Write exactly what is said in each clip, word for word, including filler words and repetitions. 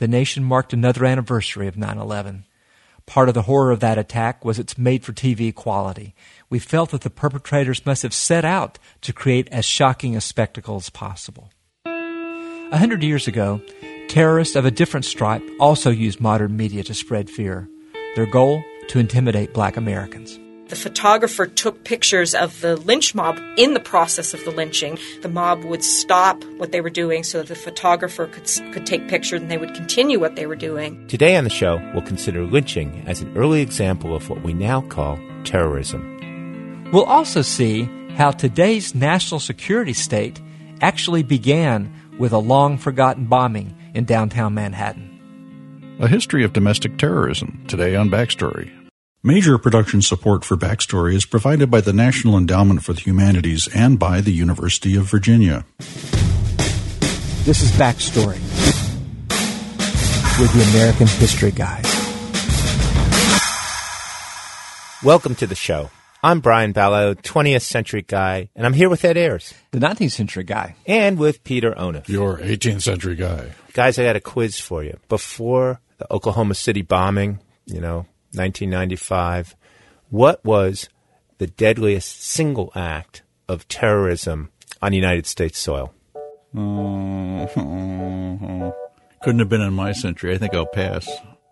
the nation marked another anniversary of nine eleven. Part of the horror of that attack was its made-for-T V quality. We felt that the perpetrators must have set out to create as shocking a spectacle as possible. A hundred years ago, terrorists of a different stripe also used modern media to spread fear. Their goal? To intimidate black Americans. The photographer took pictures of the lynch mob in the process of the lynching. The mob would stop what they were doing so that the photographer could could take pictures and they would continue what they were doing. Today on the show, we'll consider lynching as an early example of what we now call terrorism. We'll also see how today's national security state actually began with a long-forgotten bombing in downtown Manhattan. A history of domestic terrorism, today on Backstory. Major production support for Backstory is provided by the National Endowment for the Humanities and by the University of Virginia. This is Backstory with the American History Guys. Welcome to the show. I'm Brian Ballo, twentieth century guy, and I'm here with Ed Ayers. The nineteenth century guy. And with Peter Onuf. Your eighteenth century guy. Guys, I got a quiz for you. Before the Oklahoma City bombing, you know, nineteen ninety-five, what was the deadliest single act of terrorism on United States soil? Uh, couldn't have been in my century. I think I'll pass.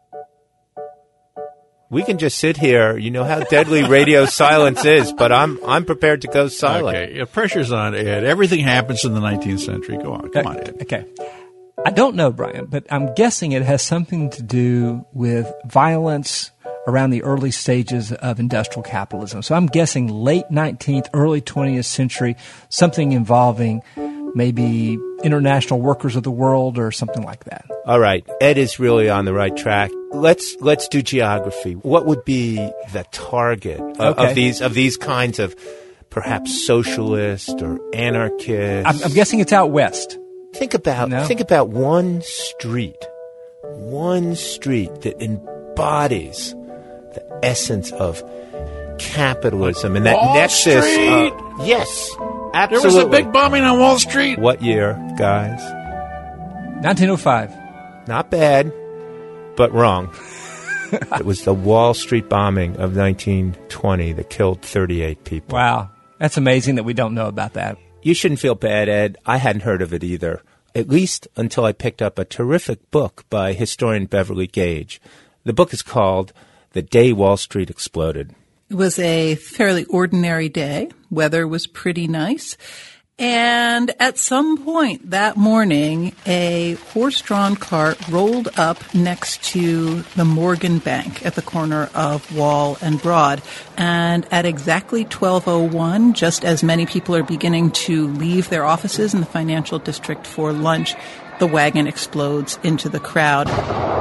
We can just sit here. You know how deadly radio silence is, but I'm I'm prepared to go silent. Okay, yeah, pressure's on, Ed. Everything happens in the nineteenth century. Go on. Come uh, on, Ed. Okay. I don't know, Brian, but I'm guessing it has something to do with violence around the early stages of industrial capitalism. So I'm guessing late nineteenth, early twentieth century, something involving maybe international workers of the world or something like that. All right. Ed is really on the right track. Let's let's do geography. What would be the target of, okay. of these of these kinds of perhaps socialist or anarchist? I'm, I'm guessing it's out west. Think about no? think about one street, one street that embodies the essence of capitalism and that Wall nexus. Street. Of, yes, absolutely. There was a big bombing on Wall Street. What year, guys? nineteen oh five. Not bad, but wrong. It was the Wall Street bombing of nineteen twenty that killed thirty-eight people. Wow. That's amazing that we don't know about that. You shouldn't feel bad, Ed. I hadn't heard of it either, at least until I picked up a terrific book by historian Beverly Gage. The book is called The Day Wall Street Exploded. It was a fairly ordinary day. Weather was pretty nice. And at some point that morning, a horse-drawn cart rolled up next to the Morgan Bank at the corner of Wall and Broad. And at exactly twelve oh one, just as many people are beginning to leave their offices in the financial district for lunch, the wagon explodes into the crowd.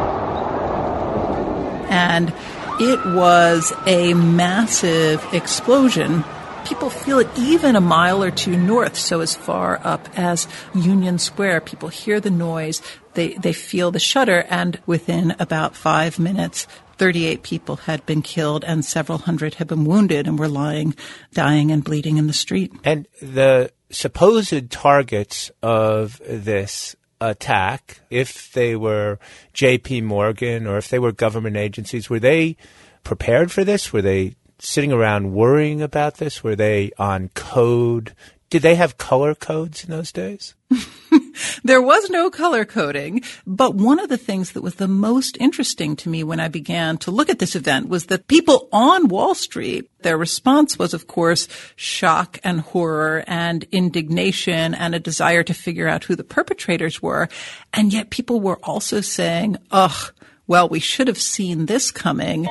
And it was a massive explosion. People feel it even a mile or two north, so as far up as Union Square. People hear the noise, they, they feel the shudder, and within about five minutes, thirty-eight people had been killed and several hundred had been wounded and were lying, dying and bleeding in the street. And the supposed targets of this attack, if they were J P. Morgan or if they were government agencies, were they prepared for this? Were they sitting around worrying about this? Were they on code? Did they have color codes in those days? There was no color coding, but one of the things that was the most interesting to me when I began to look at this event was that people on Wall Street, their response was, of course, shock and horror and indignation and a desire to figure out who the perpetrators were. And yet people were also saying, ugh, well, we should have seen this coming.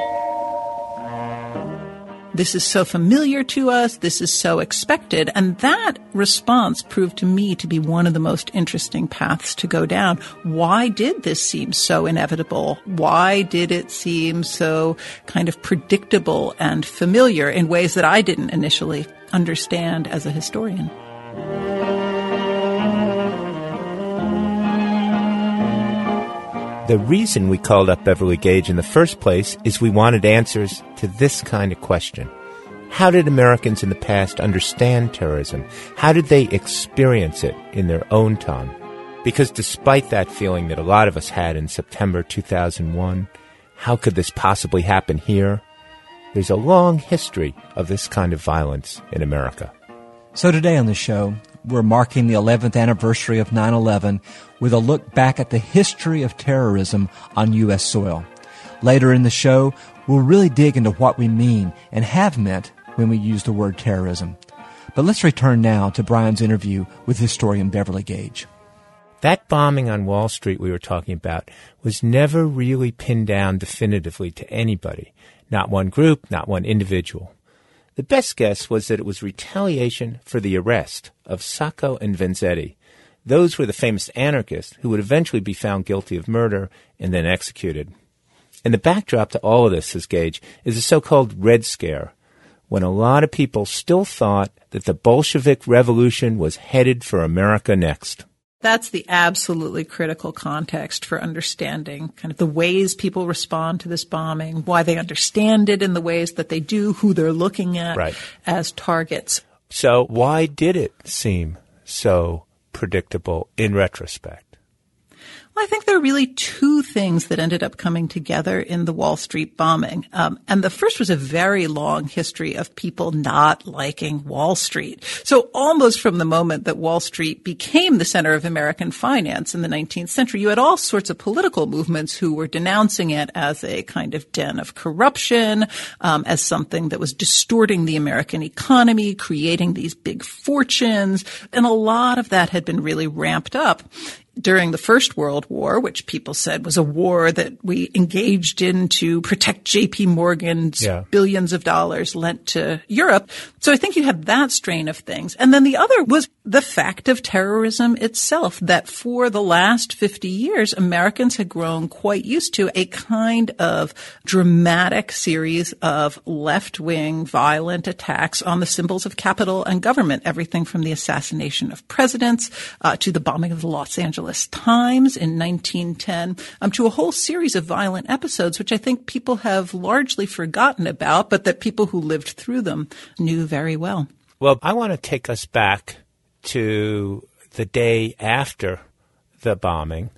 This is so familiar to us. This is so expected. And that response proved to me to be one of the most interesting paths to go down. Why did this seem so inevitable? Why did it seem so kind of predictable and familiar in ways that I didn't initially understand as a historian? The reason we called up Beverly Gage in the first place is we wanted answers to this kind of question. How did Americans in the past understand terrorism? How did they experience it in their own time? Because despite that feeling that a lot of us had in September two thousand one, how could this possibly happen here? There's a long history of this kind of violence in America. So today on the show, we're marking the eleventh anniversary of nine eleven with a look back at the history of terrorism on U S soil. Later in the show, we'll really dig into what we mean and have meant when we use the word terrorism. But let's return now to Brian's interview with historian Beverly Gage. That bombing on Wall Street we were talking about was never really pinned down definitively to anybody. Not one group, not one individual. The best guess was that it was retaliation for the arrest of Sacco and Vanzetti. Those were the famous anarchists who would eventually be found guilty of murder and then executed. And the backdrop to all of this, says Gage, is the so-called Red Scare, when a lot of people still thought that the Bolshevik Revolution was headed for America next. That's the absolutely critical context for understanding kind of the ways people respond to this bombing, why they understand it in the ways that they do, who they're looking at right. as targets. So why did it seem so predictable in retrospect? Well, I think there are really two things that ended up coming together in the Wall Street bombing. Um, and the first was a very long history of people not liking Wall Street. So almost from the moment that Wall Street became the center of American finance in the nineteenth century, you had all sorts of political movements who were denouncing it as a kind of den of corruption, um, as something that was distorting the American economy, creating these big fortunes. And a lot of that had been really ramped up during the First World War, which people said was a war that we engaged in to protect J P. Morgan's yeah. billions of dollars lent to Europe. So I think you have that strain of things. And then the other was the fact of terrorism itself, that for the last fifty years, Americans had grown quite used to a kind of dramatic series of left-wing violent attacks on the symbols of capital and government, everything from the assassination of presidents uh, to the bombing of the Los Angeles Times in nineteen ten, um, to a whole series of violent episodes, which I think people have largely forgotten about, but that people who lived through them knew very well. Well, I want to take us back to the day after the bombing,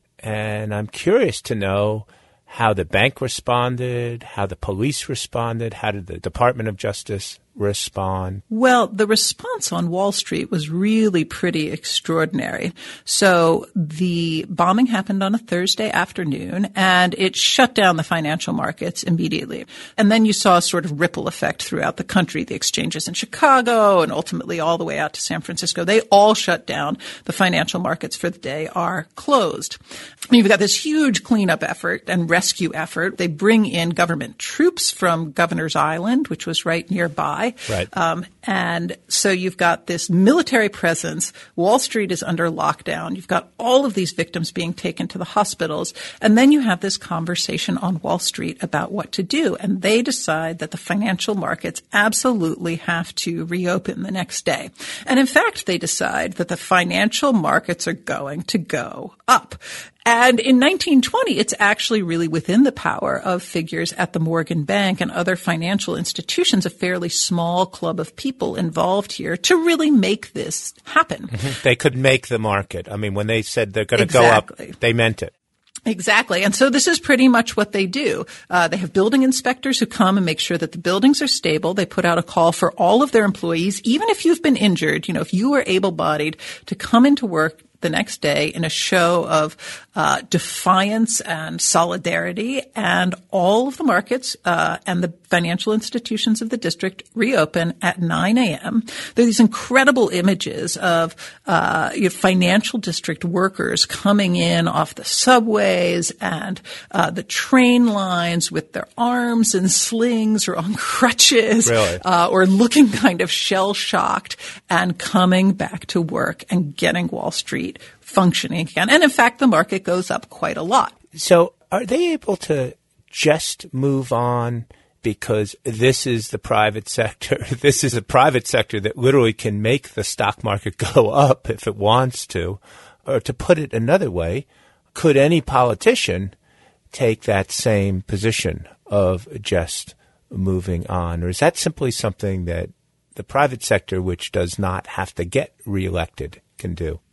and I'm curious to know how the bank responded, how the police responded, how did the Department of Justice respond? Well, the response on Wall Street was really pretty extraordinary. So the bombing happened on a Thursday afternoon, and it shut down the financial markets immediately. And then you saw a sort of ripple effect throughout the country. The exchanges in Chicago and ultimately all the way out to San Francisco, they all shut down. The financial markets for the day are closed. I mean, you've got this huge cleanup effort and rescue effort. They bring in government troops from Governor's Island, which was right nearby. Right. Um, and so you've got this military presence. Wall Street is under lockdown. You've got all of these victims being taken to the hospitals. And then you have this conversation on Wall Street about what to do. And they decide that the financial markets absolutely have to reopen the next day. And in fact, they decide that the financial markets are going to go up. And in nineteen twenty, it's actually really within the power of figures at the Morgan Bank and other financial institutions, a fairly small club of people involved here, to really make this happen. Mm-hmm. They could make the market. I mean, when they said they're going to exactly. go up, they meant it. Exactly. And so this is pretty much what they do. Uh, they have building inspectors who come and make sure that the buildings are stable. They put out a call for all of their employees, even if you've been injured, you know, if you are able-bodied, to come into work the next day in a show of uh, defiance and solidarity, and all of the markets uh, and the financial institutions of the district reopen at nine a.m. There are these incredible images of uh, you know, financial district workers coming in off the subways and uh, the train lines with their arms in slings or on crutches, really? uh, or looking kind of shell-shocked, and coming back to work and getting Wall Street functioning again. And in fact, the market goes up quite a lot. So are they able to just move on because this is the private sector? This is a private sector that literally can make the stock market go up if it wants to. Or to put it another way, could any politician take that same position of just moving on? Or is that simply something that the private sector, which does not have to get reelected, can do?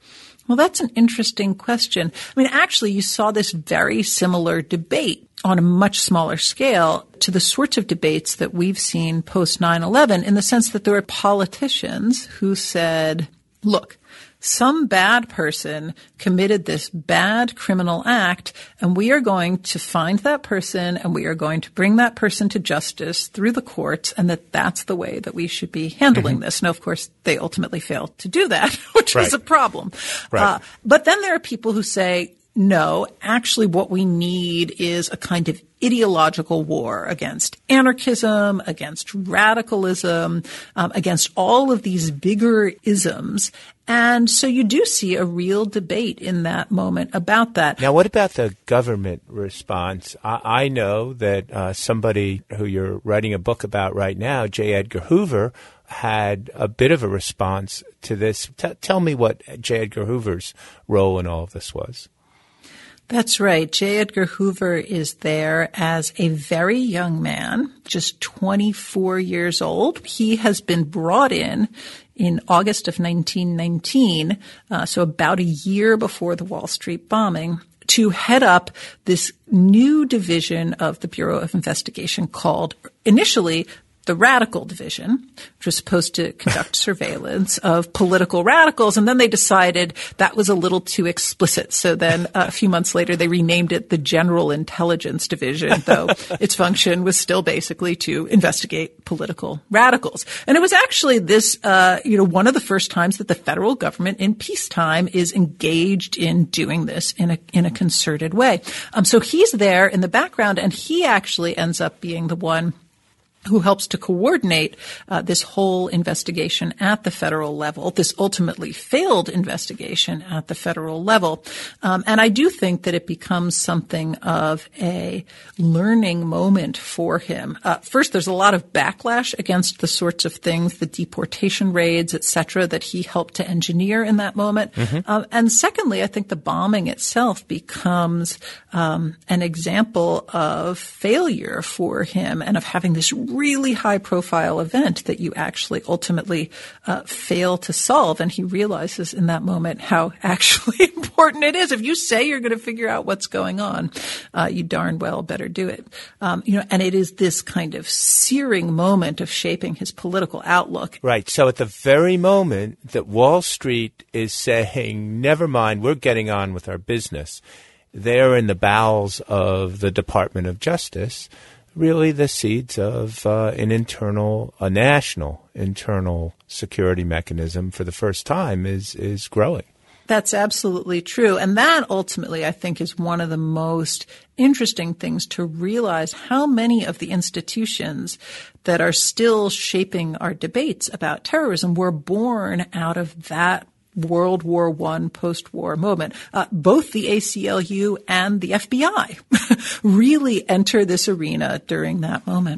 Well, that's an interesting question. I mean, actually, you saw this very similar debate on a much smaller scale to the sorts of debates that we've seen post nine eleven, in the sense that there were politicians who said, look, some bad person committed this bad criminal act, and we are going to find that person and we are going to bring that person to justice through the courts, and that that's the way that we should be handling mm-hmm. this. Now, of course, they ultimately failed to do that, which right. is a problem. Right. Uh, but then there are people who say, no, actually what we need is a kind of ideological war against anarchism, against radicalism, um, against all of these bigger isms. And so you do see a real debate in that moment about that. Now, what about the government response? I, I know that uh, somebody who you're writing a book about right now, J. Edgar Hoover, had a bit of a response to this. T- tell me what J. Edgar Hoover's role in all of this was. That's right. J. Edgar Hoover is there as a very young man, just twenty-four years old. He has been brought in in August of nineteen nineteen, uh, so about a year before the Wall Street bombing, to head up this new division of the Bureau of Investigation called initially the Radical Division, which was supposed to conduct surveillance of political radicals. And then they decided that was a little too explicit. So then uh, a few months later, they renamed it the General Intelligence Division, though its function was still basically to investigate political radicals. And it was actually this, uh, you know, one of the first times that the federal government in peacetime is engaged in doing this in a, in a concerted way. Um, so he's there in the background, and he actually ends up being the one who helps to coordinate uh, this whole investigation at the federal level, this ultimately failed investigation at the federal level. Um, and I do think that it becomes something of a learning moment for him. Uh, first, there's a lot of backlash against the sorts of things, the deportation raids, et cetera, that he helped to engineer in that moment. Mm-hmm. Uh, and secondly, I think the bombing itself becomes um, an example of failure for him and of having this really high-profile event that you actually ultimately uh, fail to solve. And he realizes in that moment how actually important it is. If you say you're going to figure out what's going on, uh, you darn well better do it. Um, you know, and it is this kind of searing moment of shaping his political outlook. Right. So at the very moment that Wall Street is saying, never mind, we're getting on with our business, they're in the bowels of the Department of Justice, really the seeds of uh, an internal, a national internal security mechanism for the first time is is growing. That's absolutely true. And that ultimately, I think, is one of the most interesting things to realize how many of the institutions that are still shaping our debates about terrorism were born out of that World War One post-war moment. Uh, both the A C L U and the F B I really enter this arena during that moment.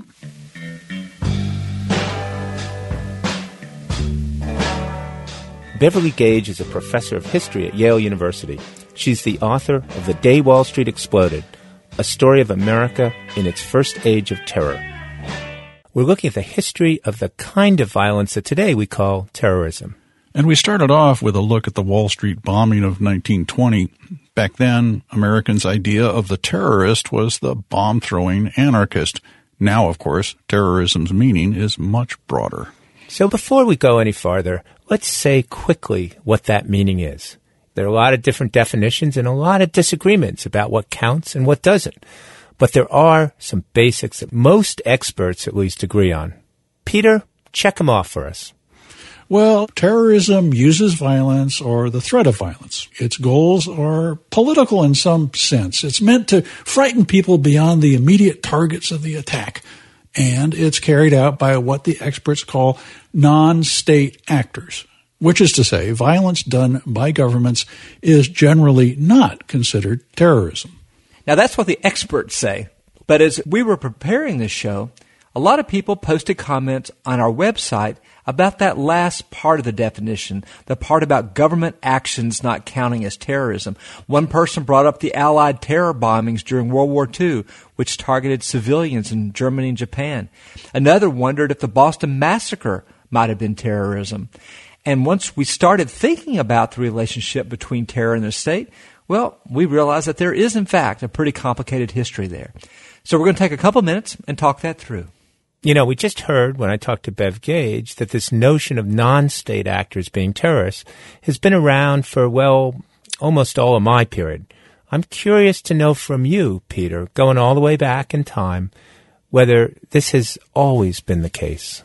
Beverly Gage is a professor of history at Yale University. She's the author of The Day Wall Street Exploded, a story of America in its first age of terror. We're looking at the history of the kind of violence that today we call terrorism. And we started off with a look at the Wall Street bombing of nineteen twenty. Back then, Americans' idea of the terrorist was the bomb-throwing anarchist. Now, of course, terrorism's meaning is much broader. So before we go any farther, let's say quickly what that meaning is. There are a lot of different definitions and a lot of disagreements about what counts and what doesn't. But there are some basics that most experts at least agree on. Peter, check them off for us. Well, terrorism uses violence or the threat of violence. Its goals are political in some sense. It's meant to frighten people beyond the immediate targets of the attack. And it's carried out by what the experts call non-state actors, which is to say violence done by governments is generally not considered terrorism. Now, that's what the experts say. But as we were preparing this show, a lot of people posted comments on our website about that last part of the definition, the part about government actions not counting as terrorism. One person brought up the Allied terror bombings during World War Two, which targeted civilians in Germany and Japan. Another wondered if the Boston Massacre might have been terrorism. And once we started thinking about the relationship between terror and the state, well, we realized that there is, in fact, a pretty complicated history there. So we're going to take a couple minutes and talk that through. You know, we just heard when I talked to Bev Gage that this notion of non-state actors being terrorists has been around for, well, almost all of my period. I'm curious to know from you, Peter, going all the way back in time, whether this has always been the case.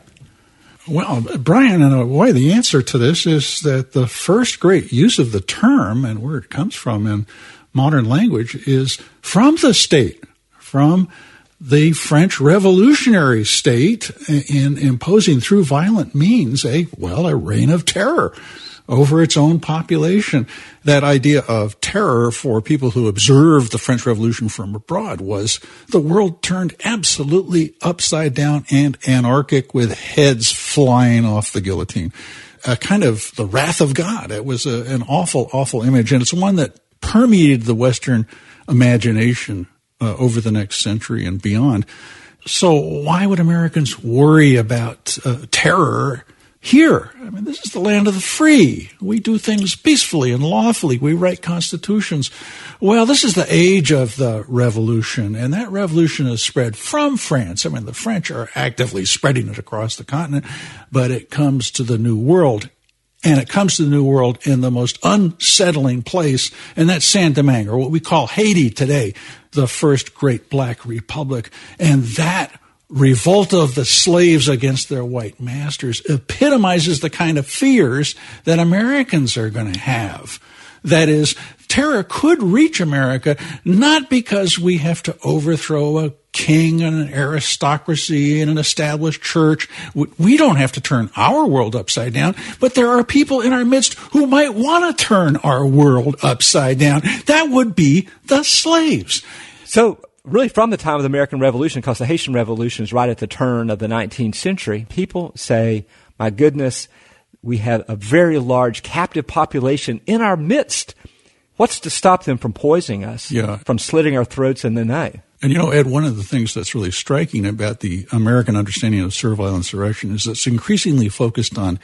Well, Brian, in a way, the answer to this is that the first great use of the term and where it comes from in modern language is from the state, from the French revolutionary state in imposing through violent means a, well, a reign of terror over its own population. That idea of terror for people who observed the French Revolution from abroad was the world turned absolutely upside down and anarchic with heads flying off the guillotine. A kind of the wrath of God. It was a, an awful, awful image, and it's one that permeated the Western imagination uh, over the next century and beyond. So why would Americans worry about uh, terror here? I mean, this is the land of the free. We do things peacefully and lawfully. We write constitutions. Well, this is the age of the revolution, and that revolution has spread from France. I mean, the French are actively spreading it across the continent, but it comes to the New World, and it comes to the New World in the most unsettling place, and that's Saint-Domingue, or what we call Haiti today, the first great black republic. And that revolt of the slaves against their white masters epitomizes the kind of fears that Americans are going to have. That is, terror could reach America not because we have to overthrow a king and an aristocracy and an established church. We don't have to turn our world upside down, but there are people in our midst who might want to turn our world upside down. That would be the slaves. So, really, from the time of the American Revolution, because the Haitian Revolution is right at the turn of the nineteenth century, people say, my goodness, we have a very large captive population in our midst. What's to stop them from poisoning us, yeah. from slitting our throats in the night? And, you know, Ed, one of the things that's really striking about the American understanding of servile insurrection is it's increasingly focused on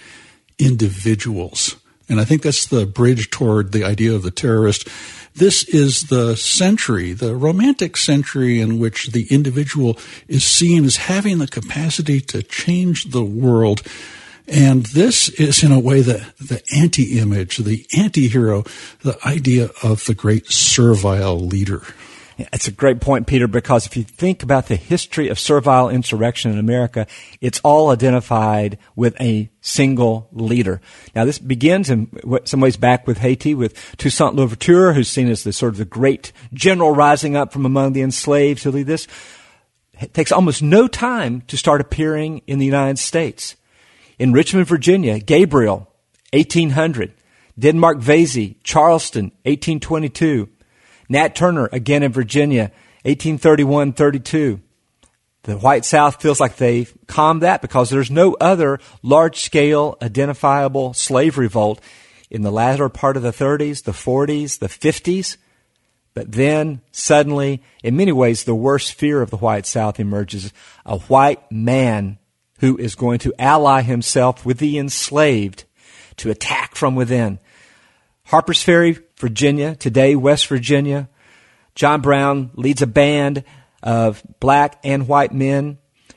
individuals. And I think that's the bridge toward the idea of the terrorist. This is the century, the romantic century in which the individual is seen as having the capacity to change the world. And this is, in a way, the, the anti-image, the anti-hero, the idea of the great servile leader. It's a great point, Peter, because if you think about the history of servile insurrection in America, it's all identified with a single leader. Now, this begins in some ways back with Haiti, with Toussaint Louverture, who's seen as the sort of the great general rising up from among the enslaved to lead this. It takes almost no time to start appearing in the United States. In Richmond, Virginia, Gabriel, eighteen hundred. Denmark Vesey, Charleston, eighteen twenty-two. Nat Turner, again in Virginia, eighteen thirty-one thirty-two. The White South feels like they've calmed that because there's no other large-scale identifiable slave revolt in the latter part of the thirties, the forties, the fifties. But then, suddenly, in many ways, the worst fear of the White South emerges. A white man who is going to ally himself with the enslaved to attack from within. Harper's Ferry, Virginia, today West Virginia. John Brown leads a band of black and white men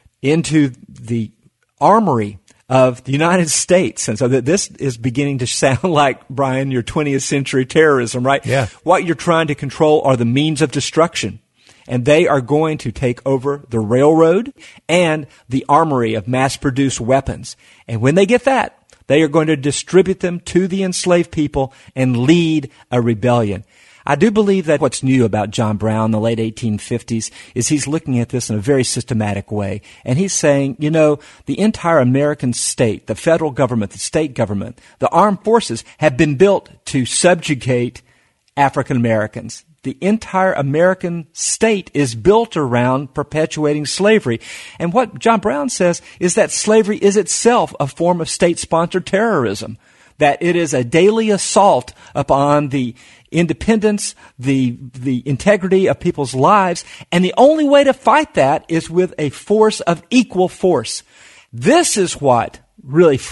into the armory of the United States. And so that this is beginning to sound like, Brian, your twentieth century terrorism, right? Yeah. What you're trying to control are the means of destruction. And they are going to take over the railroad and the armory of mass-produced weapons. And when they get that, they are going to distribute them to the enslaved people and lead a rebellion. I do believe that what's new about John Brown in the late eighteen fifties is he's looking at this in a very systematic way. And he's saying, you know, the entire American state, the federal government, the state government, the armed forces have been built to subjugate African Americans. The entire American state is built around perpetuating slavery. And what John Brown says is that slavery is itself a form of state-sponsored terrorism, that it is a daily assault upon the independence, the the integrity of people's lives, and the only way to fight that is with a force of equal force. This is what really freaked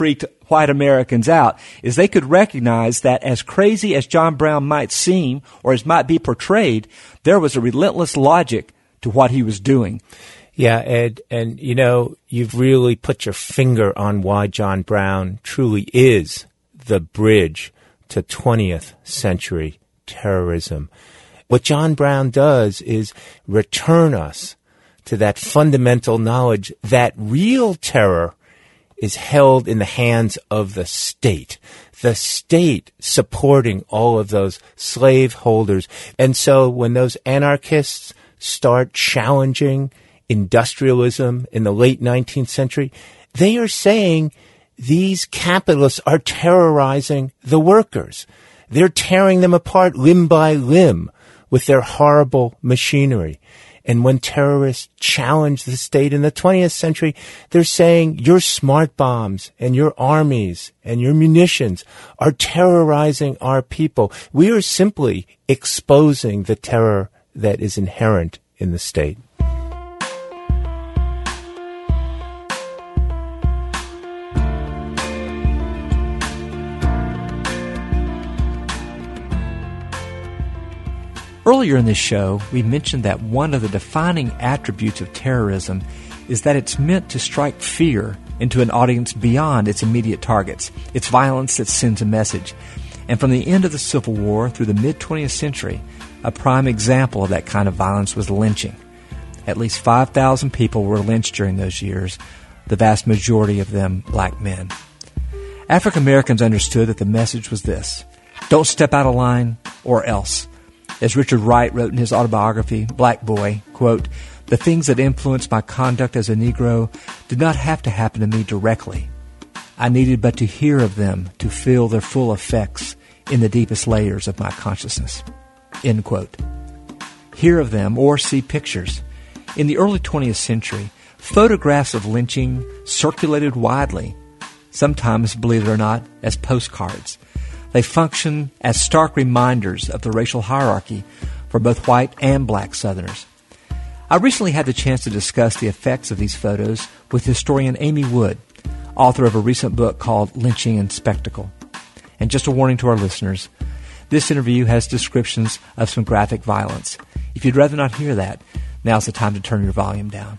white Americans out is they could recognize that as crazy as John Brown might seem or as might be portrayed, there was a relentless logic to what he was doing. Yeah, Ed, and you know, you've really put your finger on why John Brown truly is the bridge to twentieth century terrorism. What John Brown does is return us to that fundamental knowledge that real terror is held in the hands of the state, the state supporting all of those slave holders. And so when those anarchists start challenging industrialism in the late nineteenth century, they are saying these capitalists are terrorizing the workers. They're tearing them apart limb by limb with their horrible machinery. And when terrorists challenge the state in the twentieth century, they're saying your smart bombs and your armies and your munitions are terrorizing our people. We are simply exposing the terror that is inherent in the state. Earlier in this show, we mentioned that one of the defining attributes of terrorism is that it's meant to strike fear into an audience beyond its immediate targets. It's violence that sends a message. And from the end of the Civil War through the mid-twentieth century, a prime example of that kind of violence was lynching. At least five thousand people were lynched during those years, the vast majority of them black men. African Americans understood that the message was this: don't step out of line or else. As Richard Wright wrote in his autobiography, Black Boy, quote, "The things that influenced my conduct as a Negro did not have to happen to me directly. I needed but to hear of them to feel their full effects in the deepest layers of my consciousness." End quote. Hear of them or see pictures. In the early twentieth century, photographs of lynching circulated widely, sometimes, believe it or not, as postcards. They function as stark reminders of the racial hierarchy for both white and black Southerners. I recently had the chance to discuss the effects of these photos with historian Amy Wood, author of a recent book called Lynching and Spectacle. And just a warning to our listeners, this interview has descriptions of some graphic violence. If you'd rather not hear that, now's the time to turn your volume down.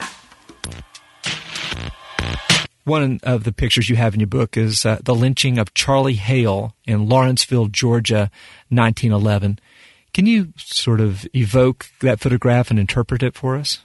One of the pictures you have in your book is uh, the lynching of Charlie Hale in Lawrenceville, Georgia, nineteen eleven. Can you sort of evoke that photograph and interpret it for us?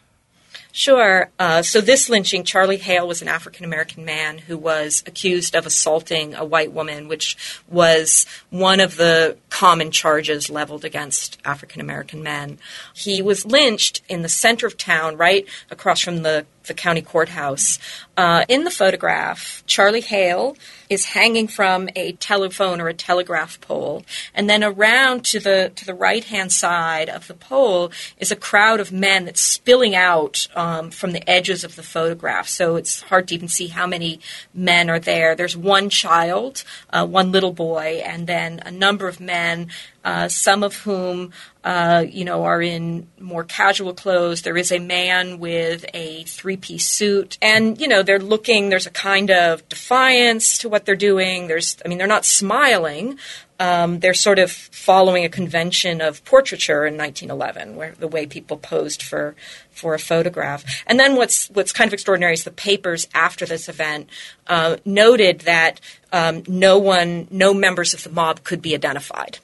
Sure. Uh, so this lynching, Charlie Hale was an African-American man who was accused of assaulting a white woman, which was one of the common charges leveled against African-American men. He was lynched in the center of town, right across from the, the county courthouse. Uh, in the photograph, Charlie Hale is hanging from a telephone or a telegraph pole, and then around to the to the right-hand side of the pole is a crowd of men that's spilling out um, from the edges of the photograph. So it's hard to even see how many men are there. There's one child, uh, one little boy, and then a number of men, uh, some of whom Uh, you know, are in more casual clothes. There is a man with a three-piece suit. And, you know, they're looking, there's a kind of defiance to what they're doing. There's, I mean, they're not smiling. Um, they're sort of following a convention of portraiture in nineteen eleven, where the way people posed for for a photograph. And then what's what's kind of extraordinary is the papers after this event uh, noted that um, no one, no members of the mob could be identified.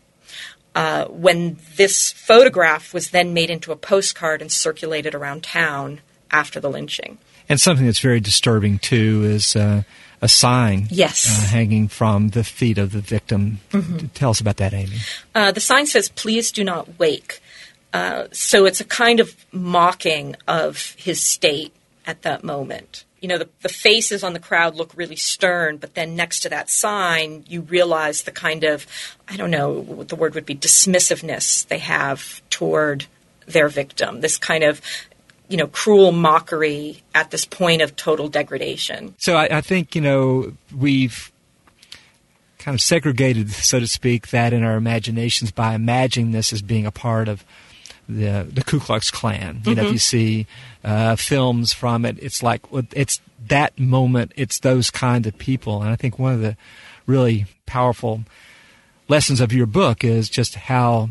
Uh, when this photograph was then made into a postcard and circulated around town after the lynching. And something that's very disturbing, too, is uh, a sign yes. uh, hanging from the feet of the victim. Mm-hmm. Tell us about that, Amy. Uh, the sign says, "Please do not wake." Uh, so it's a kind of mocking of his state at that moment. You know, the, the faces on the crowd look really stern, but then next to that sign, you realize the kind of, I don't know what the word would be, dismissiveness they have toward their victim. This kind of, you know, cruel mockery at this point of total degradation. So I, I think, you know, we've kind of segregated, so to speak, that in our imaginations by imagining this as being a part of the the Ku Klux Klan. You Mm-hmm. know, if you see uh, films from it, it's like it's that moment. It's those kind of people, and I think one of the really powerful lessons of your book is just how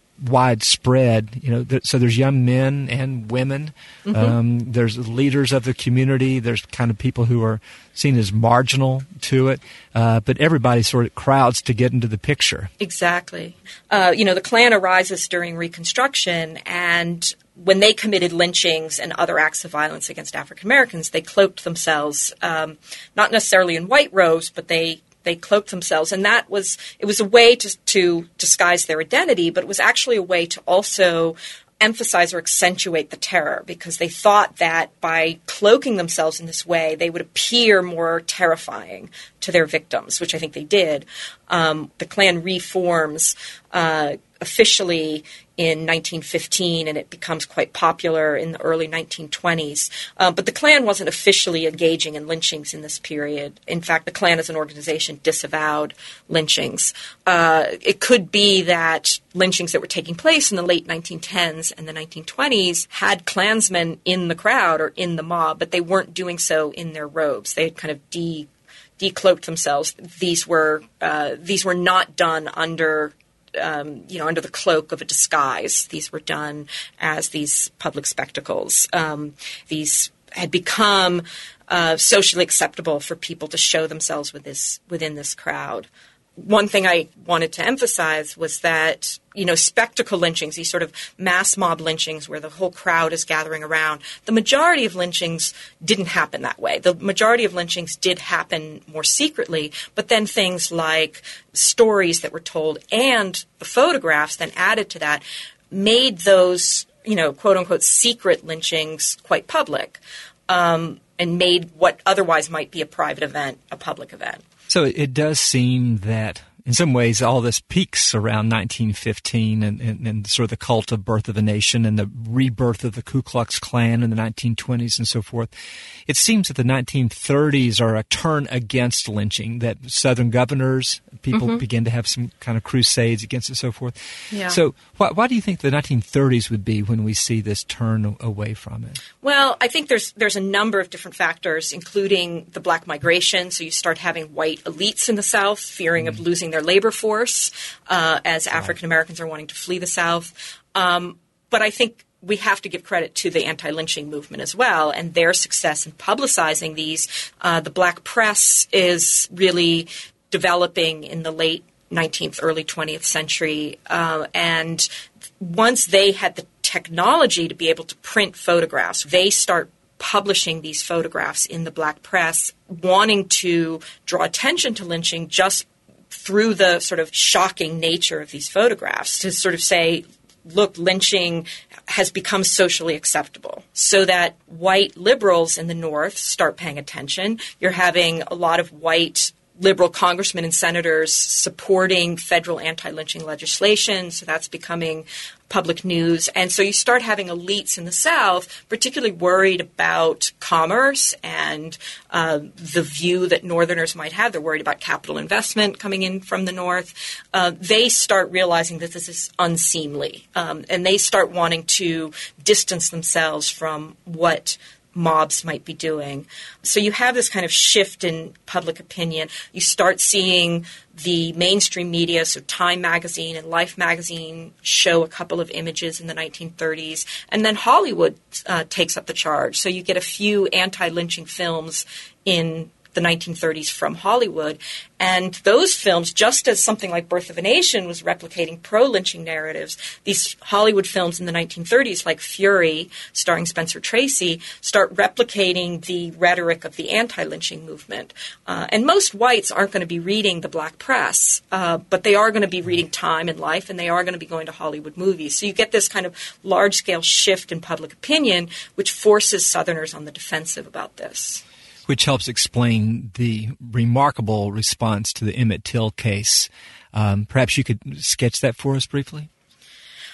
widespread, you know, th- so there's young men and women, Mm-hmm. um, there's leaders of the community, there's kind of people who are seen as marginal to it, uh, but everybody sort of crowds to get into the picture. Exactly. Uh, you know, the Klan arises during Reconstruction, and when they committed lynchings and other acts of violence against African Americans, they cloaked themselves, um, not necessarily in white robes, but they They cloaked themselves, and that was it was a way to, to disguise their identity, but it was actually a way to also emphasize or accentuate the terror, because they thought that by cloaking themselves in this way, they would appear more terrifying to their victims, which I think they did. Um, the Klan reforms uh, officially in nineteen fifteen, and it becomes quite popular in the early nineteen twenties. Uh, but the Klan wasn't officially engaging in lynchings in this period. In fact, the Klan as an organization disavowed lynchings. Uh, it could be that lynchings that were taking place in the late nineteen tens and the nineteen twenties had Klansmen in the crowd or in the mob, but they weren't doing so in their robes. They had kind of de decloaked themselves. These were uh, these were not done under Um, you know, under the cloak of a disguise. These were done as these public spectacles. Um, these had become uh, socially acceptable for people to show themselves with this, within this crowd. One thing I wanted to emphasize was that, you know, spectacle lynchings, these sort of mass mob lynchings where the whole crowd is gathering around, the majority of lynchings didn't happen that way. The majority of lynchings did happen more secretly, but then things like stories that were told and the photographs then added to that made those, you know, quote-unquote secret lynchings quite public, um, and made what otherwise might be a private event a public event. So it does seem that in some ways all this peaks around nineteen fifteen and, and, and sort of the cult of birth of a nation and the rebirth of the Ku Klux Klan in the nineteen twenties and so forth. It seems that the nineteen thirties are a turn against lynching, that Southern governors, people mm-hmm. begin to have some kind of crusades against it and so forth. Yeah. So why, why do you think the nineteen thirties would be when we see this turn away from it? Well, I think there's there's a number of different factors, including the black migration. So you start having white elites in the South fearing mm-hmm. of losing their labor force uh, as African Americans are wanting to flee the South. Um, but I think we have to give credit to the anti-lynching movement as well and their success in publicizing these. Uh, the black press is really developing in the late nineteenth, early twentieth century. Uh, and once they had the technology to be able to print photographs, they start publishing these photographs in the black press, wanting to draw attention to lynching just through the sort of shocking nature of these photographs, to sort of say, look, lynching has become socially acceptable, so that white liberals in the North start paying attention. You're having a lot of white liberal congressmen and senators supporting federal anti-lynching legislation, so that's becoming public news. And so you start having elites in the South particularly worried about commerce and uh, the view that Northerners might have. They're worried about capital investment coming in from the North. Uh, they start realizing that this is unseemly, um, and they start wanting to distance themselves from what mobs might be doing. So you have this kind of shift in public opinion. You start seeing the mainstream media, so Time magazine and Life magazine, show a couple of images in the nineteen thirties, and then Hollywood uh, takes up the charge. So you get a few anti-lynching films in the nineteen thirties from Hollywood. And those films, just as something like Birth of a Nation was replicating pro-lynching narratives, these Hollywood films in the nineteen thirties, like Fury, starring Spencer Tracy, start replicating the rhetoric of the anti-lynching movement. Uh, and most whites aren't going to be reading the black press, uh, but they are going to be reading Time and Life, and they are going to be going to Hollywood movies. So you get this kind of large-scale shift in public opinion, which forces Southerners on the defensive about this. Which helps explain the remarkable response to the Emmett Till case. Um, perhaps you could sketch that for us briefly?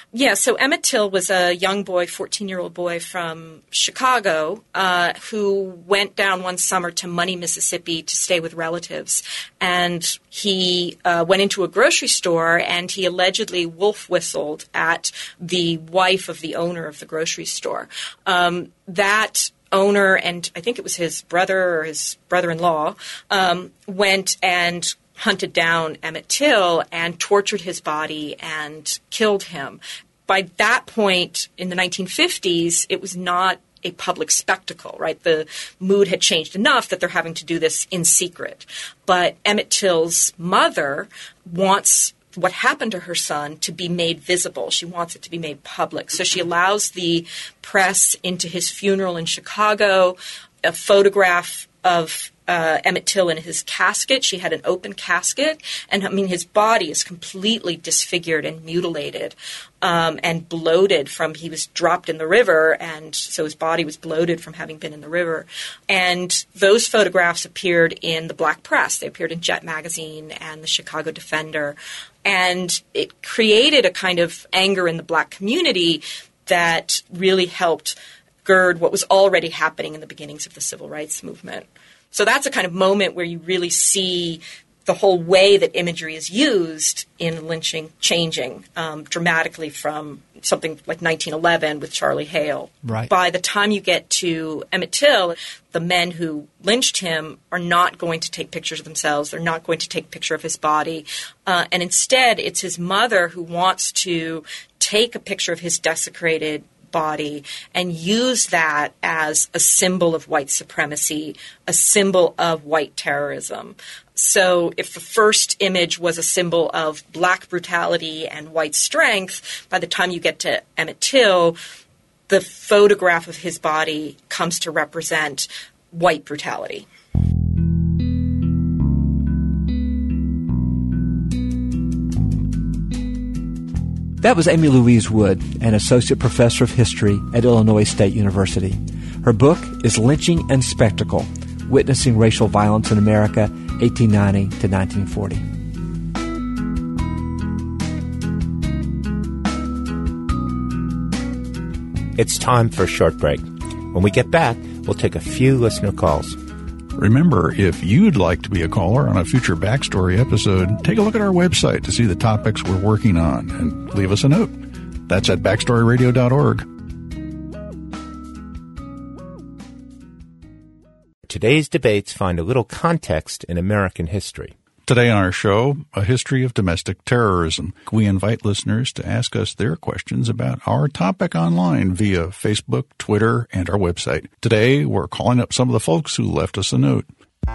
Yeah, so Emmett Till was a young boy, fourteen-year-old boy from Chicago, uh, who went down one summer to Money, Mississippi to stay with relatives. And he uh, went into a grocery store and he allegedly wolf whistled at the wife of the owner of the grocery store. Um, that owner, and I think it was his brother or his brother-in-law, um, went and hunted down Emmett Till and tortured his body and killed him. By that point in the nineteen fifties, it was not a public spectacle, right? The mood had changed enough that they're having to do this in secret. But Emmett Till's mother wants what happened to her son to be made visible. She wants it to be made public. So she allows the press into his funeral in Chicago, a photograph of Uh, Emmett Till in his casket. She had an open casket, and I mean his body is completely disfigured and mutilated um, and bloated from he was dropped in the river, and so his body was bloated from having been in the river. And those photographs appeared in the black press. They appeared in Jet Magazine and the Chicago Defender, and it created a kind of anger in the black community that really helped gird what was already happening in the beginnings of the civil rights movement. So that's a kind of moment where you really see the whole way that imagery is used in lynching changing um, dramatically from something like nineteen eleven with Charlie Hale. Right. By the time you get to Emmett Till, the men who lynched him are not going to take pictures of themselves. They're not going to take a picture of his body. Uh, and instead, it's his mother who wants to take a picture of his desecrated body and use that as a symbol of white supremacy, a symbol of white terrorism. So if the first image was a symbol of black brutality and white strength, by the time you get to Emmett Till, the photograph of his body comes to represent white brutality. That was Amy Louise Wood, an associate professor of history at Illinois State University. Her book is Lynching and Spectacle, Witnessing Racial Violence in America, eighteen ninety to nineteen forty. It's time for a short break. When we get back, we'll take a few listener calls. Remember, if you'd like to be a caller on a future Backstory episode, take a look at our website to see the topics we're working on and leave us a note. That's at backstory radio dot org. Today's debates find a little context in American history. Today on our show, a history of domestic terrorism. We invite listeners to ask us their questions about our topic online via Facebook, Twitter, and our website. Today, we're calling up some of the folks who left us a note.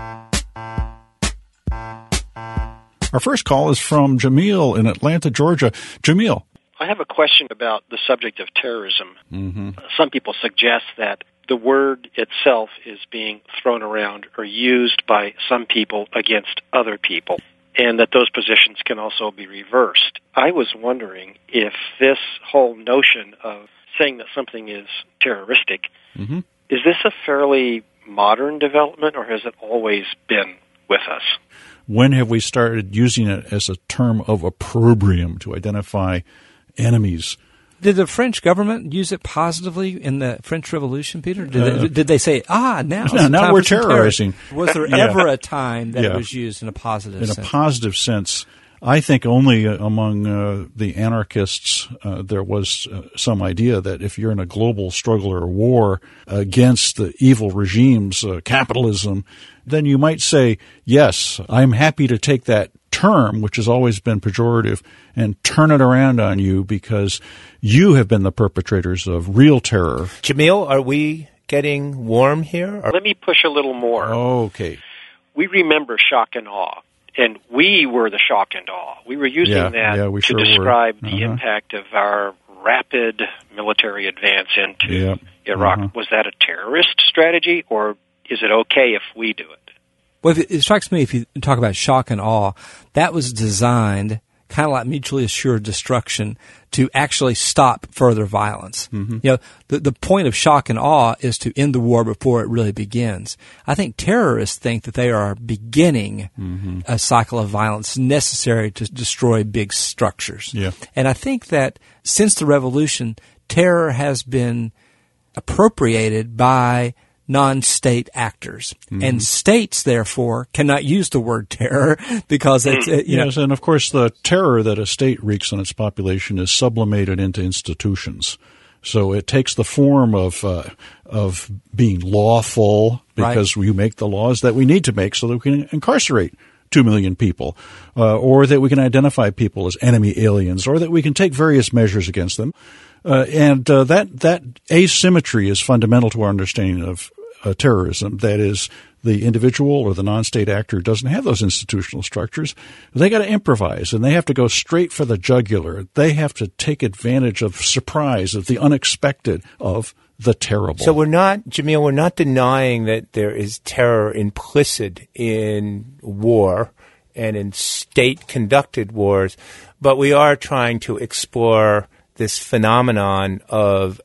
Our first call is from Jamil in Atlanta, Georgia. Jamil. I have a question about the subject of terrorism. Mm-hmm. Some people suggest that the word itself is being thrown around or used by some people against other people, and that those positions can also be reversed. I was wondering if this whole notion of saying that something is terroristic, mm-hmm. is this a fairly modern development, or has it always been with us? When have we started using it as a term of opprobrium to identify enemies? Did the French government use it positively in the French Revolution, Peter? Did, Uh, they, did they say, ah, now, No, now we're terrorizing. Was there Yeah. ever a time that Yeah. it was used in a positive In sense? a positive sense, I think only uh, among uh, the anarchists uh, there was uh, some idea that if you're in a global struggle or war against the evil regimes, uh, capitalism, then you might say, yes, I'm happy to take that term, which has always been pejorative, and turn it around on you because you have been the perpetrators of real terror. Jamil, are we getting warm here? Or- Let me push a little more. Okay. We remember shock and awe, and we were the shock and awe. We were using Yeah, that yeah, we to sure were. describe the Uh-huh. impact of our rapid military advance into Yeah. Iraq. Uh-huh. Was that a terrorist strategy, or is it okay if we do it? Well, it, it strikes me if you talk about shock and awe, that was designed kind of like mutually assured destruction to actually stop further violence. Mm-hmm. You know, the, the point of shock and awe is to end the war before it really begins. I think terrorists think that they are beginning mm-hmm. a cycle of violence necessary to destroy big structures. Yeah. And I think that since the revolution, terror has been appropriated by non-state actors. Mm-hmm. And states, therefore, cannot use the word terror because it's, it, you yes, know. And of course the terror that a state wreaks on its population is sublimated into institutions. So it takes the form of uh, of being lawful because right. we make the laws that we need to make so that we can incarcerate two million people, uh, or that we can identify people as enemy aliens, or that we can take various measures against them. Uh, and uh, that that asymmetry is fundamental to our understanding of uh, terrorism. That is, the individual or the non-state actor doesn't have those institutional structures. They got to improvise, and they have to go straight for the jugular. They have to take advantage of surprise, of the unexpected, of the terrible. So we're not, Jamil, we're not denying that there is terror implicit in war and in state-conducted wars, but we are trying to explore this phenomenon of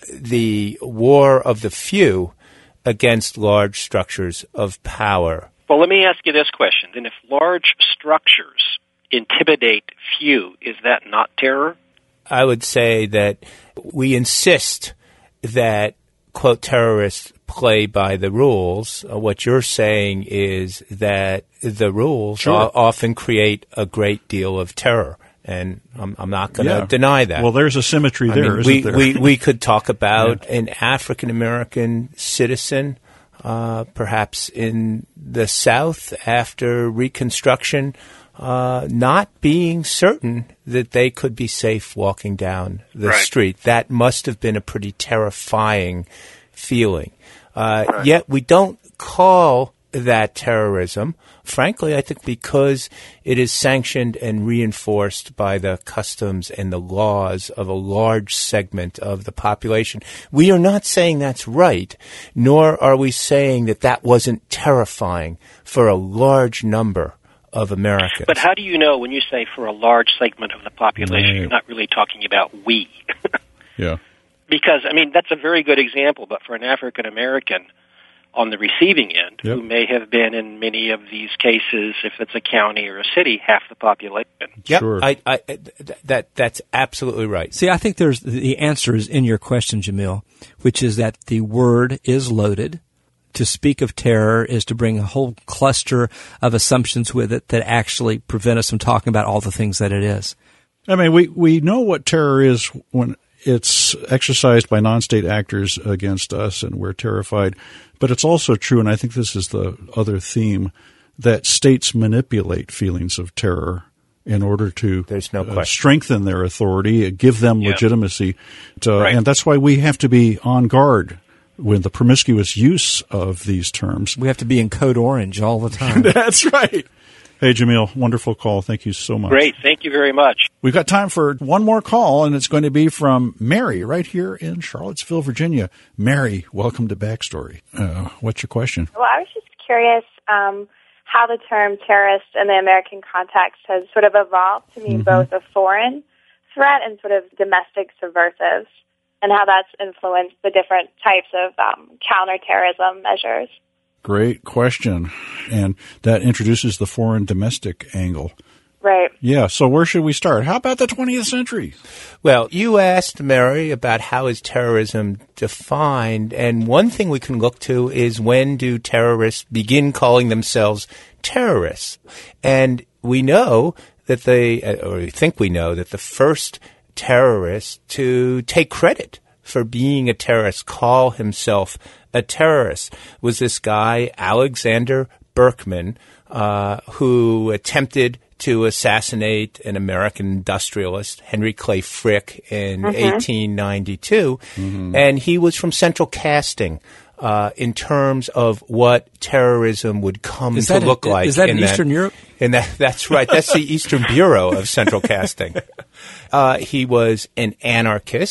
the war of the few against large structures of power. Well, let me ask you this question. Then if large structures intimidate few, is that not terror? I would say that we insist that, quote, terrorists play by the rules. Uh, what you're saying is that the rules sure. o- often create a great deal of terror. And I'm, I'm not going to yeah. deny that. Well, there's a symmetry I there, mean, isn't we, there? we, we could talk about yeah. an African-American citizen, uh, perhaps in the South after Reconstruction, uh, not being certain that they could be safe walking down the right. street. That must have been a pretty terrifying feeling. Uh, right. Yet we don't call that terrorism, frankly, I think because it is sanctioned and reinforced by the customs and the laws of a large segment of the population. We are not saying that's right, nor are we saying that that wasn't terrifying for a large number of Americans. But how do you know when you say for a large segment of the population, right. you're not really talking about we? yeah. Because, I mean, that's a very good example, but for an African American on the receiving end, yep. who may have been in many of these cases, if it's a county or a city, half the population. Yep, sure. I, I, that that's absolutely right. See, I think there's the answer is in your question, Jamil, which is that the word is loaded. To speak of terror is to bring a whole cluster of assumptions with it that actually prevent us from talking about all the things that it is. I mean, we, we know what terror is when it's exercised by non-state actors against us, and we're terrified. But it's also true, and I think this is the other theme, that states manipulate feelings of terror in order to There's no uh, strengthen their authority, give them yeah. legitimacy. Uh, right. And that's why we have to be on guard with the promiscuous use of these terms. We have to be in code orange all the time. That's right. Hey, Jamil, wonderful call. Thank you so much. Great. Thank you very much. We've got time for one more call, and it's going to be from Mary right here in Charlottesville, Virginia. Mary, welcome to Backstory. Uh, what's your question? Well, I was just curious um, how the term terrorist in the American context has sort of evolved to mean mm-hmm. both a foreign threat and sort of domestic subversives, and how that's influenced the different types of um, counterterrorism measures. Great question. And that introduces the foreign domestic angle. Right. Yeah, so where should we start? How about the twentieth century? Well, you asked, Mary, about how is terrorism defined, and one thing we can look to is when do terrorists begin calling themselves terrorists? And we know that they, or we think we know, that the first terrorist to take credit for being a terrorist, call himself a terrorist, was this guy, Alexander Berkman, uh, who attempted to assassinate an American industrialist, Henry Clay Frick, in mm-hmm. eighteen ninety-two. Mm-hmm. And he was from central casting uh, in terms of what terrorism would come is to that look a, like. Is that in in Eastern Europe? And that, that's right. That's the Eastern Bureau of Central Casting. Uh, he was an anarchist.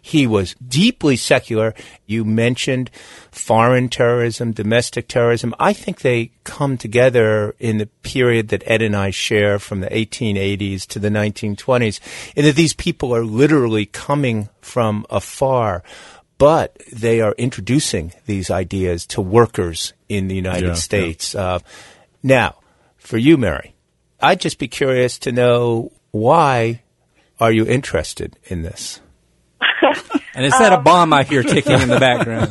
He was deeply secular. You mentioned foreign terrorism, domestic terrorism. I think they come together in the period that Ed and I share from the eighteen eighties to the nineteen twenties, and that these people are literally coming from afar, but they are introducing these ideas to workers in the United yeah, States. Yeah. Uh, now, for you, Mary, I'd just be curious to know, why are you interested in this? And is that um, a bomb I hear ticking in the background?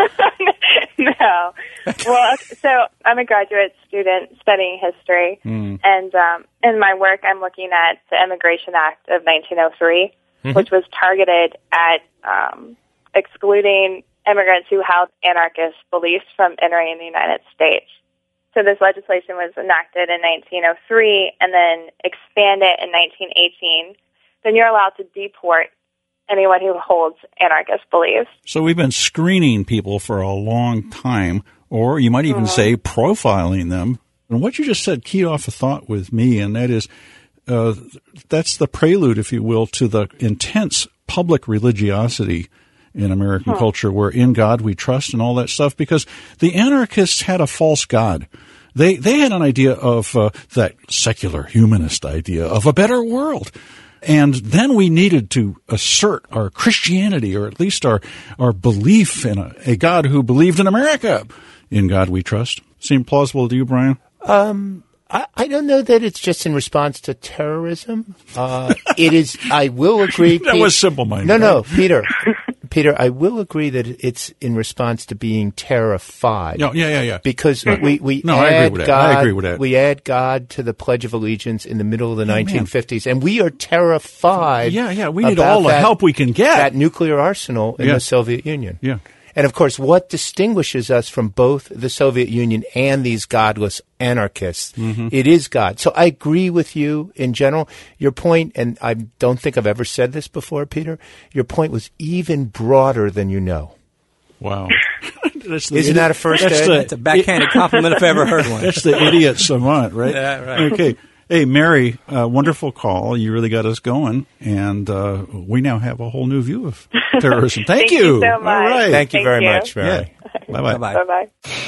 No. Well, so I'm a graduate student studying history, mm. and um, in my work I'm looking at the Immigration Act of nineteen oh three, mm-hmm. which was targeted at um, excluding immigrants who held anarchist beliefs from entering the United States. So this legislation was enacted in nineteen oh three and then expanded in nineteen eighteen. Then you're allowed to deport anyone who holds anarchist beliefs. So we've been screening people for a long time, or you might even mm-hmm. say profiling them. And what you just said keyed off a thought with me, and that is uh, that's the prelude, if you will, to the intense public religiosity in American hmm. culture, where in God we trust and all that stuff, because the anarchists had a false God. They they had an idea of uh, that secular humanist idea of a better world. And then we needed to assert our Christianity, or at least our, our belief in a, a God who believed in America. In God we trust. Seem plausible to you, Brian? Um, I, I don't know that it's just in response to terrorism. Uh, it is, I will agree. That Pete, was simple-minded. No, no, Peter. Peter, I will agree that it's in response to being terrified. No, yeah, yeah, yeah. Because we, we no, add I agree with that. God, I agree with that. we add God to the Pledge of Allegiance in the middle of the oh, nineteen fifties, man. And we are terrified. Yeah, yeah, we need all the that, help we can get. That nuclear arsenal in yeah. the Soviet Union. Yeah. And, of course, what distinguishes us from both the Soviet Union and these godless anarchists? Mm-hmm. It is God. So I agree with you in general. Your point, and I don't think I've ever said this before, Peter, your point was even broader than you know. Wow. Isn't idiot. that a first that's, the, that's a backhanded compliment if I ever heard one. That's the idiot savant, right? Yeah, right. Okay. Hey, Mary, uh, wonderful call. You really got us going, and uh, we now have a whole new view of terrorism. Thank, Thank you. you so much. All right. Thank you Thank very you. much, Mary. Yeah. Bye-bye. Bye-bye. Bye-bye.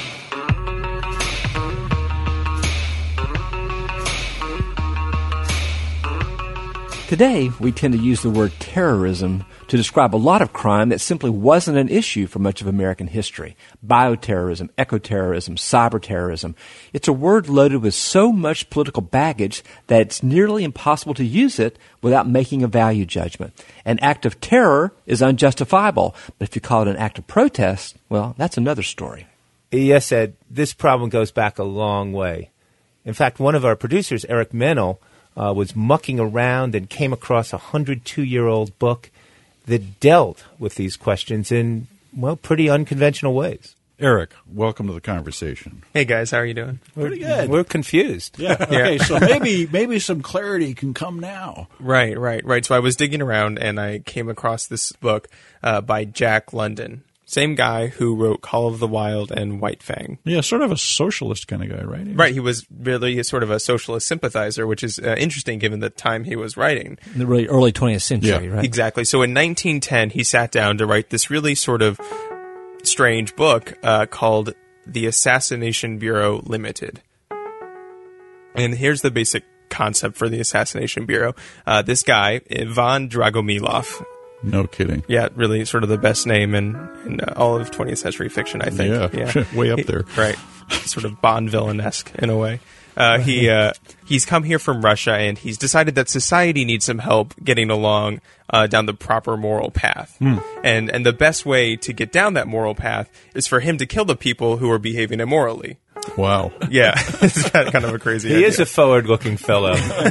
Today, we tend to use the word terrorism to describe a lot of crime that simply wasn't an issue for much of American history. Bioterrorism, ecoterrorism, cyberterrorism. It's a word loaded with so much political baggage that it's nearly impossible to use it without making a value judgment. An act of terror is unjustifiable, but if you call it an act of protest, well, that's another story. Yes, Ed, this problem goes back a long way. In fact, one of our producers, Eric Mennel, uh, was mucking around and came across a one hundred two year old book that dealt with these questions in, well, pretty unconventional ways. Eric, welcome to the conversation. Hey, guys. How are you doing? Pretty good. We're confused. Yeah. Okay, so maybe maybe some clarity can come now. Right, right, right. So I was digging around, and I came across this book uh, by Jack London. Same guy who wrote Call of the Wild and White Fang. Yeah, sort of a socialist kind of guy, right? He right. He was really sort of a socialist sympathizer, which is uh, interesting given the time he was writing. In the really early twentieth century, yeah. right? Exactly. So in nineteen ten, he sat down to write this really sort of strange book uh, called The Assassination Bureau Limited. And here's the basic concept for the Assassination Bureau. Uh, this guy, Ivan Dragomilov. No kidding. Yeah, really sort of the best name in, in uh, all of twentieth century fiction, I think. Yeah, yeah. way up there. He, right. Sort of Bond villain-esque in a way. Uh, he uh, he's come here from Russia, and he's decided that society needs some help getting along uh, down the proper moral path. Mm. And and the best way to get down that moral path is for him to kill the people who are behaving immorally. Wow. Yeah, it's kind of a crazy he idea. He is a forward-looking fellow.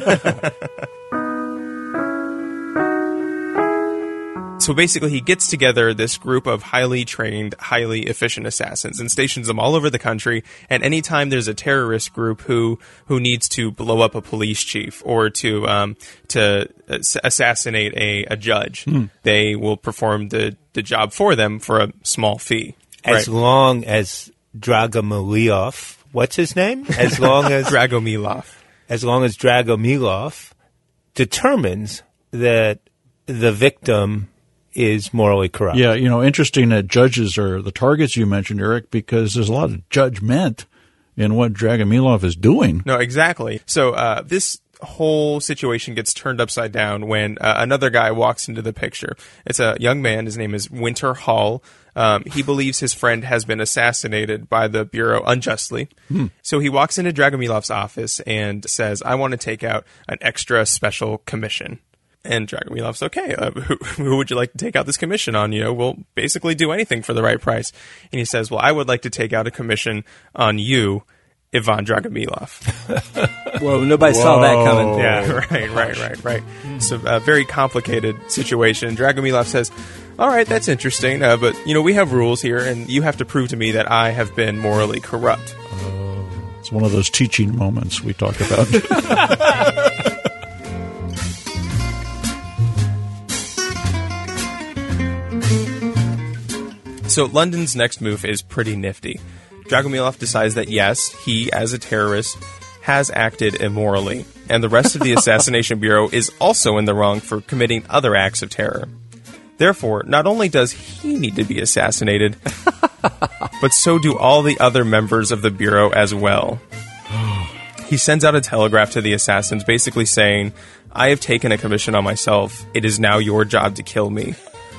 So basically, he gets together this group of highly trained, highly efficient assassins and stations them all over the country. And anytime there's a terrorist group who who needs to blow up a police chief or to um, to assassinate a, a judge, mm. they will perform the, the job for them for a small fee. As right? long as Dragomilov, what's his name? As long as Dragomilov, as long as Dragomilov determines that the victim is morally corrupt. Yeah, you know, interesting that judges are the targets you mentioned, Eric, because there's a lot of judgment in what Dragomilov is doing. No, exactly. So uh, this whole situation gets turned upside down when uh, another guy walks into the picture. It's a young man. His name is Winter Hall. Um, he believes his friend has been assassinated by the Bureau unjustly. Hmm. So he walks into Dragomilov's office and says, I want to take out an extra special commission. And Dragomilov's, okay, uh, who, who would you like to take out this commission on? You know, we'll basically do anything for the right price. And he says, well, I would like to take out a commission on you, Ivan Dragomilov. Well, nobody Whoa. saw that coming. Yeah, right, right, right, right. So a very complicated situation. Dragomilov says, all right, that's interesting, uh, but, you know, we have rules here, and you have to prove to me that I have been morally corrupt. Oh, it's one of those teaching moments we talk about. So London's next move is pretty nifty. Dragomilov decides that, yes, he, as a terrorist, has acted immorally, and the rest of the Assassination Bureau is also in the wrong for committing other acts of terror. Therefore, not only does he need to be assassinated, but so do all the other members of the Bureau as well. He sends out a telegraph to the assassins basically saying, I have taken a commission on myself. It is now your job to kill me.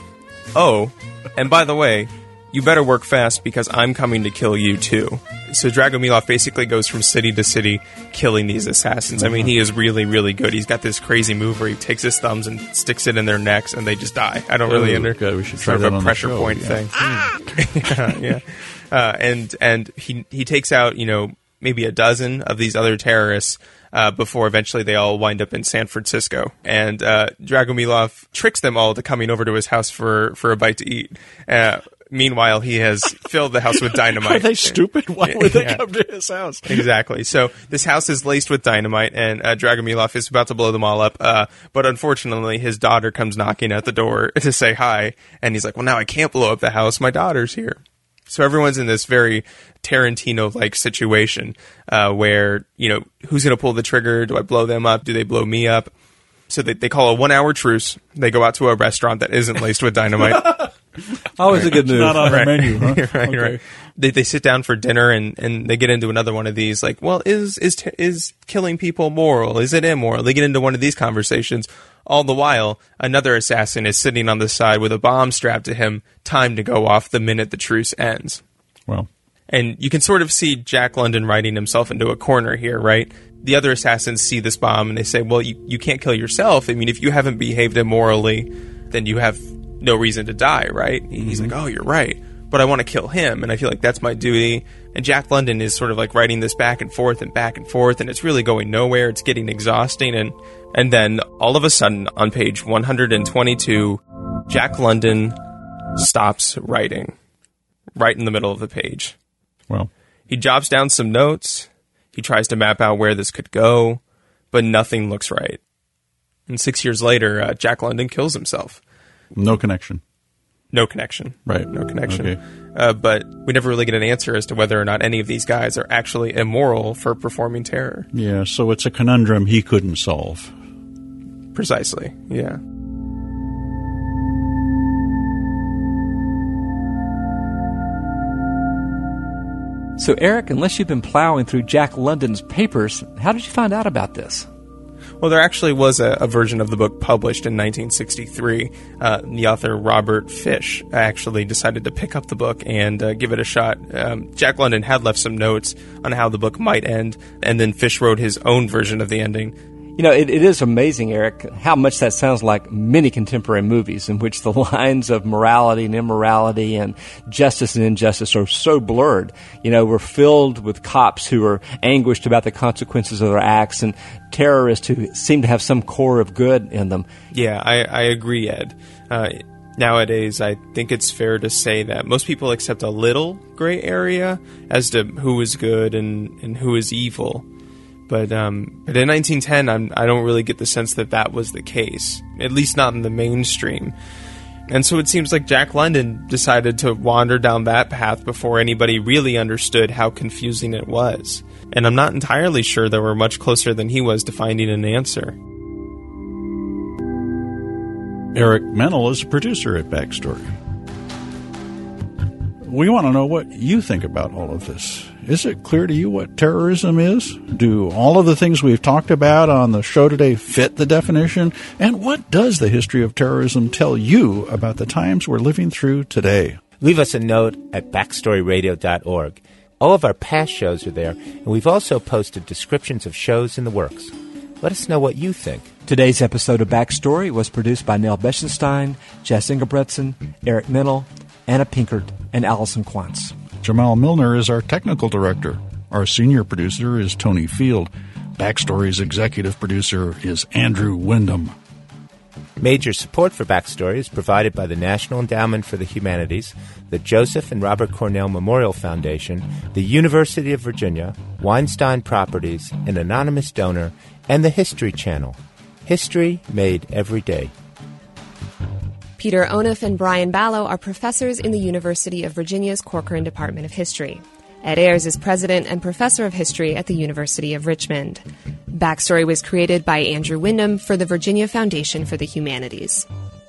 Oh, and by the way, you better work fast because I'm coming to kill you too. So Dragomilov basically goes from city to city killing these assassins. I mean, he is really, really good. He's got this crazy move where he takes his thumbs and sticks it in their necks and they just die. I don't really understand. We should try sort that of a on pressure the show, point yeah. thing. Ah! yeah, yeah. Uh, and and he he takes out, you know, maybe a dozen of these other terrorists uh, before eventually they all wind up in San Francisco. And uh, Dragomilov tricks them all to coming over to his house for, for a bite to eat. Uh, Meanwhile, he has filled the house with dynamite. Are they stupid? Why would they yeah. come to his house? Exactly. So this house is laced with dynamite, and uh, Dragomilov is about to blow them all up. Uh, but unfortunately, his daughter comes knocking at the door to say hi, and he's like, well, now I can't blow up the house. My daughter's here. So everyone's in this very Tarantino-like situation uh, where, you know, who's going to pull the trigger? Do I blow them up? Do they blow me up? So they, they call a one-hour truce. They go out to a restaurant that isn't laced with dynamite. Always right. a good move. It's not on right. the menu, huh? right, okay. right. They they sit down for dinner and, and they get into another one of these. Like, well, is is is killing people moral? Is it immoral? They get into one of these conversations. All the while, another assassin is sitting on the side with a bomb strapped to him, timed to go off the minute the truce ends. Well, and you can sort of see Jack London writing himself into a corner here, right? The other assassins see this bomb and they say, well, you, you can't kill yourself. I mean, if you haven't behaved immorally, then you have no reason to die, right? Mm-hmm. He's like, oh, you're right. But I want to kill him, and I feel like that's my duty. And Jack London is sort of like writing this back and forth and back and forth, and it's really going nowhere. It's getting exhausting. And, and then all of a sudden, on page one hundred twenty-two, Jack London stops writing right in the middle of the page. Well, he jots down some notes. He tries to map out where this could go, but nothing looks right. And six years later, uh, Jack London kills himself. No connection. No connection. Right. No connection. Okay. Uh, but we never really get an answer as to whether or not any of these guys are actually immoral for performing terror. Yeah, so it's a conundrum he couldn't solve. Precisely, yeah. So, Eric, unless you've been plowing through Jack London's papers, how did you find out about this? Well, there actually was a, a version of the book published in nineteen sixty-three. Uh, the author Robert Fish actually decided to pick up the book and uh, give it a shot. Um, Jack London had left some notes on how the book might end, and then Fish wrote his own version of the ending. You know, it, it is amazing, Eric, how much that sounds like many contemporary movies in which the lines of morality and immorality and justice and injustice are so blurred. You know, we're filled with cops who are anguished about the consequences of their acts and terrorists who seem to have some core of good in them. Yeah, I, I agree, Ed. Uh, nowadays, I think it's fair to say that most people accept a little gray area as to who is good and, and who is evil. But um, but in nineteen ten, I'm, I don't really get the sense that that was the case, at least not in the mainstream. And so it seems like Jack London decided to wander down that path before anybody really understood how confusing it was. And I'm not entirely sure that we're much closer than he was to finding an answer. Eric Mennel is a producer at Backstory. We want to know what you think about all of this. Is it clear to you what terrorism is? Do all of the things we've talked about on the show today fit the definition? And what does the history of terrorism tell you about the times we're living through today? Leave us a note at backstory radio dot org. All of our past shows are there, and we've also posted descriptions of shows in the works. Let us know what you think. Today's episode of Backstory was produced by Neil Beschenstein, Jess Ingebretson, Eric Mennel, Anna Pinkert, and Allison Quantz. Jamal Milner is our technical director. Our senior producer is Tony Field. Backstory's executive producer is Andrew Wyndham. Major support for Backstory is provided by the National Endowment for the Humanities, the Joseph and Robert Cornell Memorial Foundation, the University of Virginia, Weinstein Properties, an anonymous donor, and the History Channel. History made every day. Peter Onuf and Brian Ballo are professors in the University of Virginia's Corcoran Department of History. Ed Ayers is president and professor of history at the University of Richmond. Backstory was created by Andrew Wyndham for the Virginia Foundation for the Humanities.